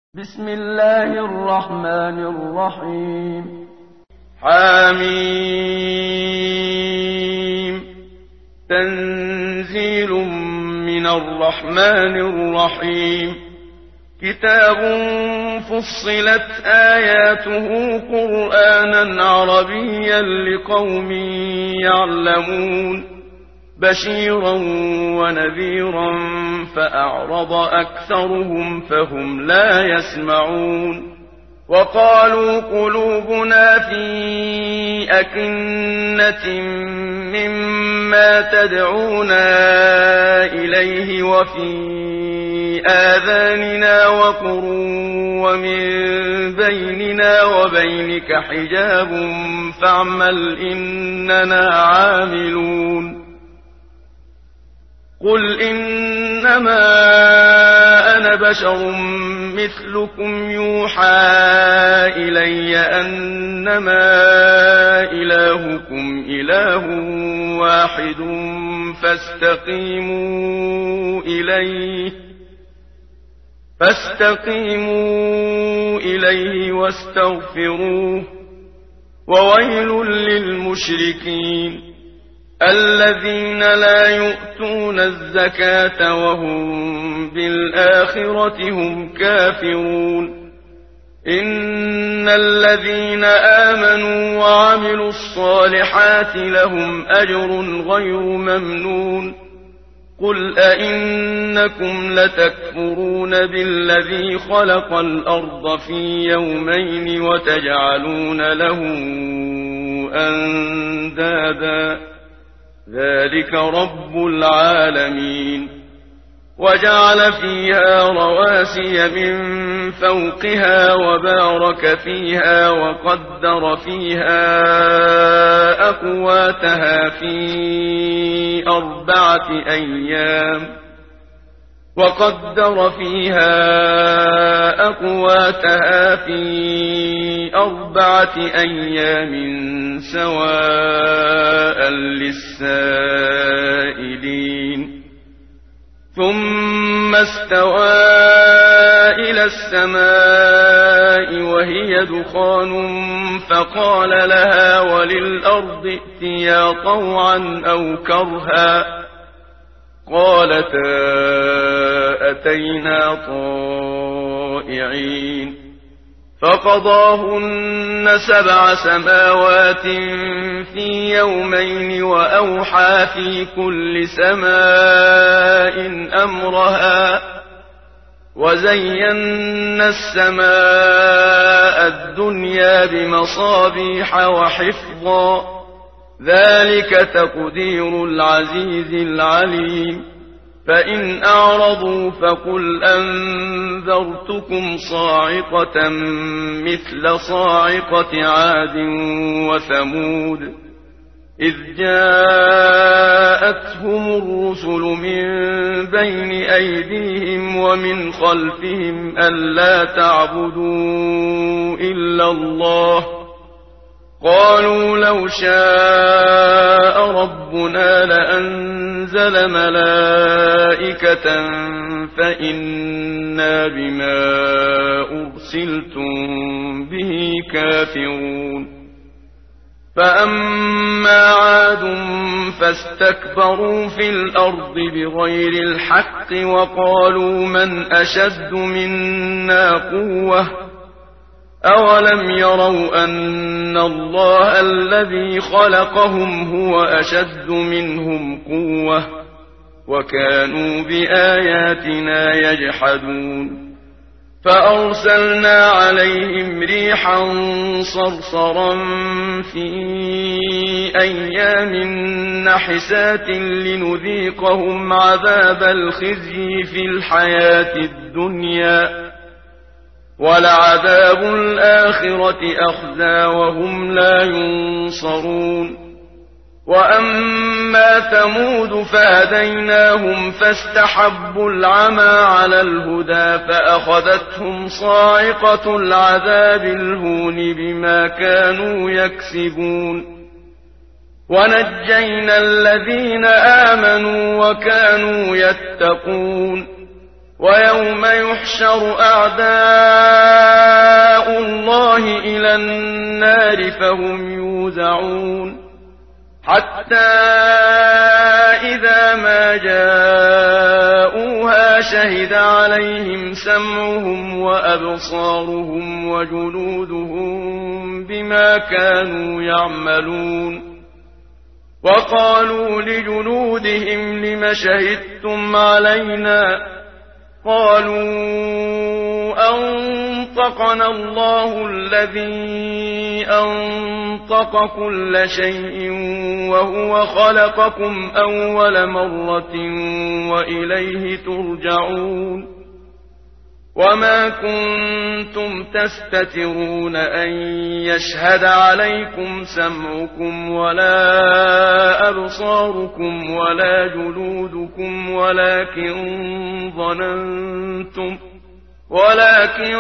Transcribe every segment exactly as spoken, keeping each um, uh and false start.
بسم الله الرحمن الرحيم. حميم. تنزيل من الرحمن الرحيم. كتاب فصلت آياته قرآنا عربيا لقوم يعلمون بشيرا ونذيرا فأعرض أكثرهم فهم لا يسمعون. وقالوا قلوبنا في أكنة مما تدعونا إليه وفي آذاننا وقر ومن بيننا وبينك حجاب فاعمل إننا عاملون. قل إنما أنا بشر مثلكم يوحى إلي أنما إلهكم إله واحد فاستقيموا إليه فاستقيموا إليه واستغفروه. وويل للمشركين الذين لا يؤتون الزكاة وهم بالآخرة هم كافرون. إن الذين آمنوا وعملوا الصالحات لهم أجر غير ممنون. قل أئنكم لتكفرون بالذي خلق الأرض في يومين وتجعلون له أندادا ذلك رب العالمين. وجعل فيها رواسي من فوقها وبارك فيها وقدر فيها أقواتها في أربعة أيام وقدر فيها أقواتها في أربعة أيام سواء للسائلين. ثم استوى إلى السماء وهي دخان فقال لها وللأرض ائتيا طوعا أو كرها قالتا أتينا طائعين. فقضاهن سبع سماوات في يومين وأوحى في كل سماء أمرها وزينا السماء الدنيا بمصابيح وحفظا ذلك تقدير العزيز العليم. فإن أعرضوا فقل أنذرتكم صاعقة مثل صاعقة عاد وثمود إذ جاءتهم الرسل من بين أيديهم ومن خلفهم ألا تعبدوا إلا الله قالوا لو شاء ربنا لأنزل ملائكة فإنا بما أرسلتم به كافرون. فأما عاد فاستكبروا في الأرض بغير الحق وقالوا من أشد منا قوة أولم يروا أن الله الذي خلقهم هو أشد منهم قوة وكانوا بآياتنا يجحدون. فأرسلنا عليهم ريحا صرصرا في أيام نحسات لنذيقهم عذاب الخزي في الحياة الدنيا ولعذاب الآخرة أخزى وهم لا ينصرون. وأما ثمود فهديناهم فاستحبوا العمى على الهدى فأخذتهم صاعقة العذاب الهون بما كانوا يكسبون. ونجينا الذين آمنوا وكانوا يتقون. ويوم يحشر أعداء إلى النار فهم يوزعون حتى إذا ما جاءوها شهد عليهم سمعهم وأبصارهم وجلودهم بما كانوا يعملون وقالوا لجلودهم لم شهدتم علينا قالوا أنطقنا الله الذي أنطق كل شيء وهو خلقكم أول مرة وإليه ترجعون وما كنتم تستترون أن يشهد عليكم سمعكم ولا أبصاركم ولا جلودكم ولكن ظننتم ولكن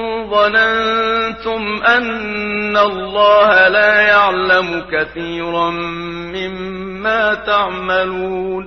ظننتم أن الله لا يعلم كثيرا مما تعملون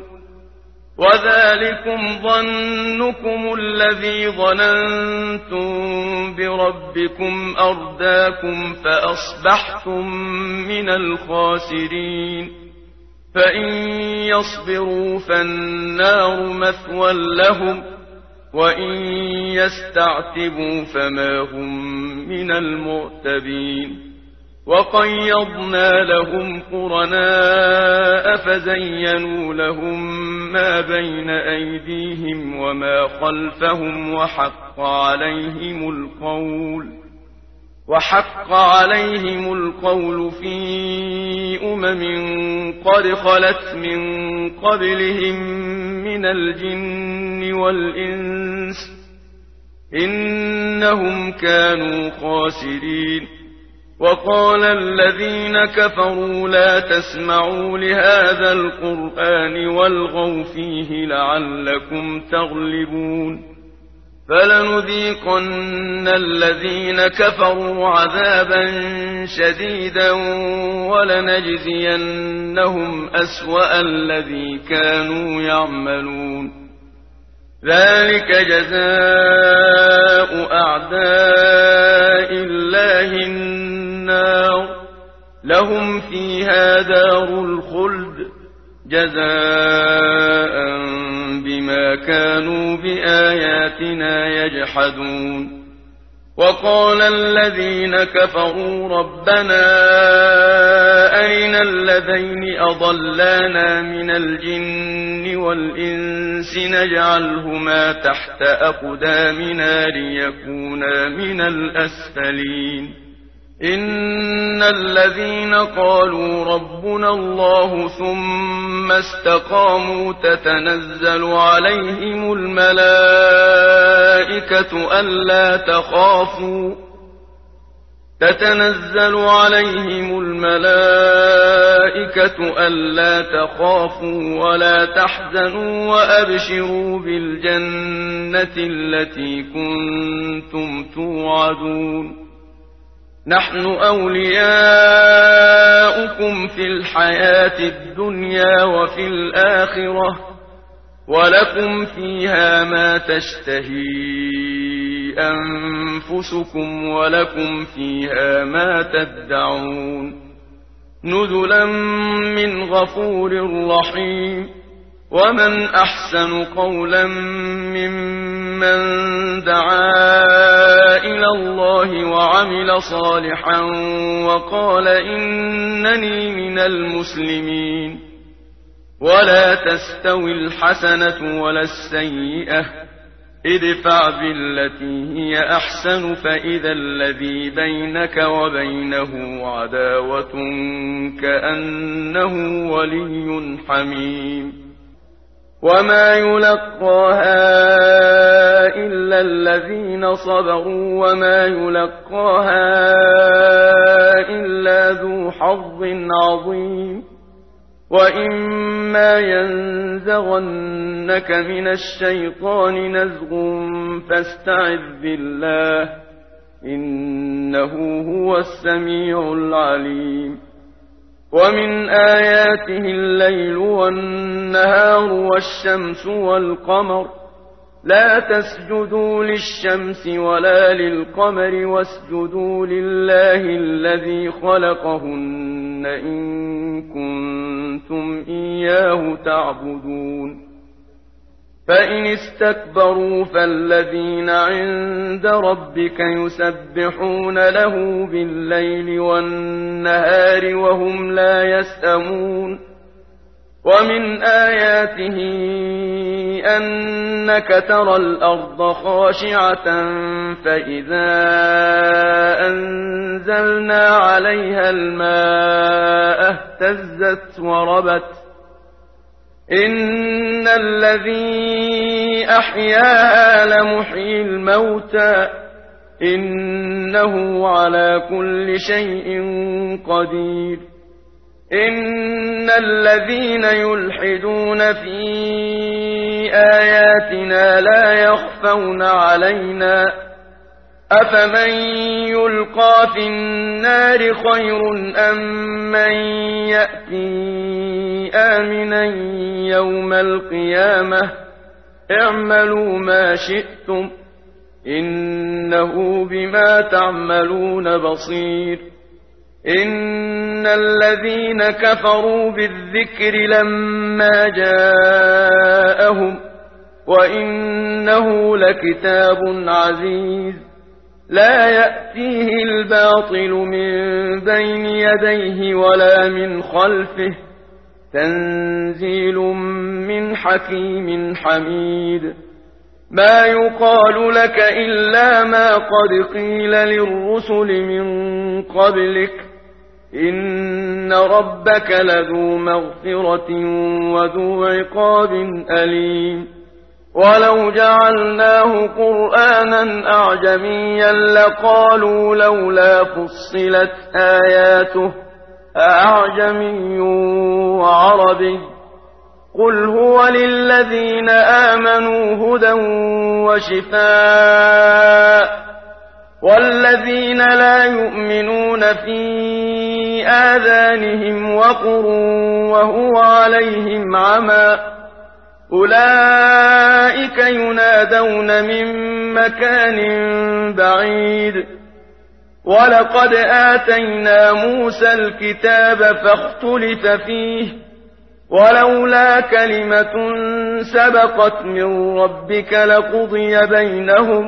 وذلكم ظنكم الذي ظننتم بربكم أرداكم فأصبحتم من الخاسرين فإن يصبروا فالنار مثوى لهم وإن يستعتبوا فما هم من المعتبين وقيضنا لهم قرناء فزينوا لهم ما بين أيديهم وما خلفهم وحق عليهم القول وحق عليهم القول في أمم قد خلت من قبلهم من الجن والإنس إنهم كانوا خاسرين وقال الذين كفروا لا تسمعوا لهذا القرآن والغوا فيه لعلكم تغلبون فلنذيقن الذين كفروا عذابا شديدا ولنجزينهم أسوأ الذي كانوا يعملون ذلك جزاء أعداء الله النار لهم فيها دار الخلد جزاء بما كانوا بآياتنا يجحدون وقال الذين كفروا ربنا أرنا الذين أضلانا من الجن والإنس نجعلهما تحت أقدامنا ليكونا من الأسفلين إن الذين قالوا ربنا الله ثم استقاموا تتنزل عليهم الملائكة ألا تخافوا تتنزل عليهم الملائكة ألا تخافوا ولا تحزنوا وأبشروا بالجنة التي كنتم توعدون نحن أولياؤكم في الحياة الدنيا وفي الآخرة ولكم فيها ما تشتهي أنفسكم ولكم فيها ما تدعون نزلا من غفور رحيم ومن أحسن قولا ممن دعا إلى الله وعمل صالحا وقال إنني من المسلمين ولا تستوي الحسنة ولا السيئة ادفع بالتي هي أحسن فإذا الذي بينك وبينه عداوة كأنه ولي حميم وما يلقاها إلا الذين صبروا وما يلقاها إلا ذو حظ عظيم وإما ينزغنك من الشيطان نزغ فاستعذ بالله إنه هو السميع العليم ومن آياته الليل والنهار والشمس والقمر لا تسجدوا للشمس ولا للقمر واسجدوا لله الذي خلقهن إن كنتم إياه تعبدون فإن استكبروا فالذين عند ربك يسبحون له بالليل والنهار وهم لا يسأمون ومن آياته أنك ترى الأرض خاشعة فإذا أنزلنا عليها الماء اهتزت وربت إن الذي أحياها لمحيي الموتى إنه على كل شيء قدير إن الذين يلحدون في آياتنا لا يخفون علينا أفمن يلقى في النار خير أم من يأتي آمنا يوم القيامة اعملوا ما شئتم إنه بما تعملون بصير إن الذين كفروا بالذكر لما جاءهم وإنه لكتاب عزيز لا يأتيه الباطل من بين يديه ولا من خلفه تنزيل من حكيم حميد ما يقال لك إلا ما قد قيل للرسل من قبلك إن ربك لذو مغفرة وذو عقاب أليم ولو جعلناه قرآنا أعجميا لقالوا لولا فصلت آياته أعجمي وعربي قل هو للذين آمنوا هدى وشفاء والذين لا يؤمنون في آذانهم وقر وهو عليهم عمى أولئك ينادون من مكان بعيد ولقد آتينا موسى الكتاب فاختلف فيه ولولا كلمة سبقت من ربك لقضي بينهم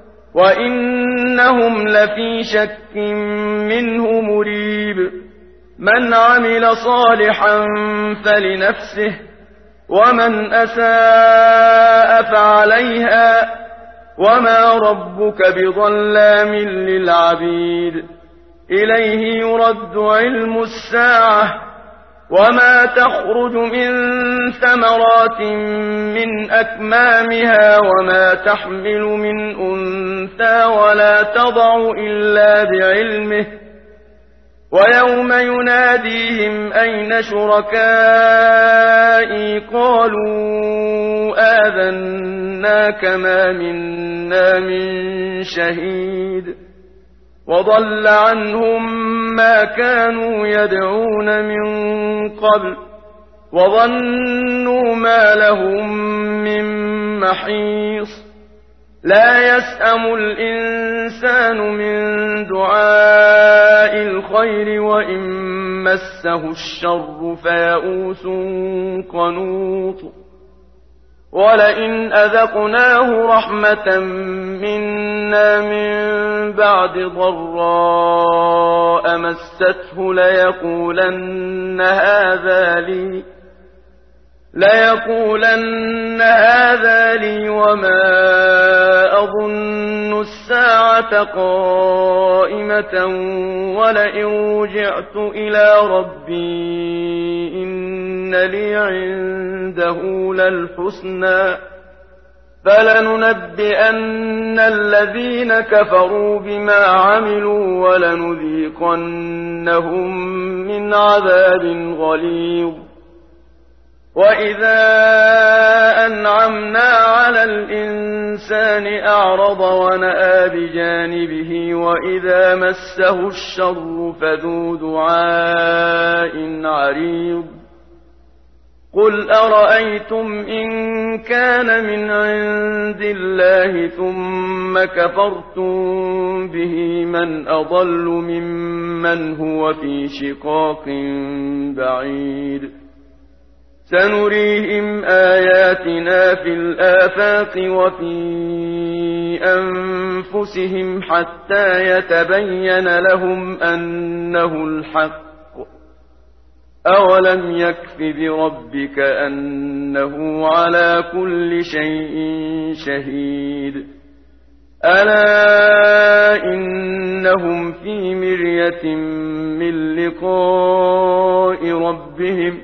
وإنهم لفي شك منه مريب من عمل صالحا فلنفسه ومن أساء فعليها وما ربك بظلام للعبيد إليه يرد علم الساعة وما تخرج من ثمرات من أكمامها وما تحمل من أنثى ولا تضع إلا بعلمه ويوم يناديهم أين شركائي قالوا آذناك ما منا من شهيد وضل عنهم ما كانوا يدعون من قبل وظنوا ما لهم من محيص لا يسأم الإنسان من دعاء الخير وإن مسه الشر فيئوس قنوط ولئن أذقناه رحمة منا من بعد ضراء مسته ليقولن هذا لي ليقولن هذا لي وما أظن الساعة قائمة ولئن رجعت إلى ربي إن لي عنده للحسنى فلننبئن الذين كفروا بما عملوا ولنذيقنهم من عذاب غليظ وإذا أنعمنا على الإنسان أعرض ونأى بجانبه وإذا مسه الشر فذو دعاء عريض قل أرأيتم إن كان من عند الله ثم كفرتم به من أضل ممن هو في شقاق بعيد سنريهم آياتنا في الآفاق وفي أنفسهم حتى يتبين لهم أنه الحق أولم يكف بربك أنه على كل شيء شهيد ألا إنهم في مرية من لقاء ربهم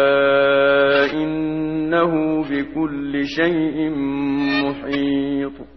ألا إنه بكل شيء محيط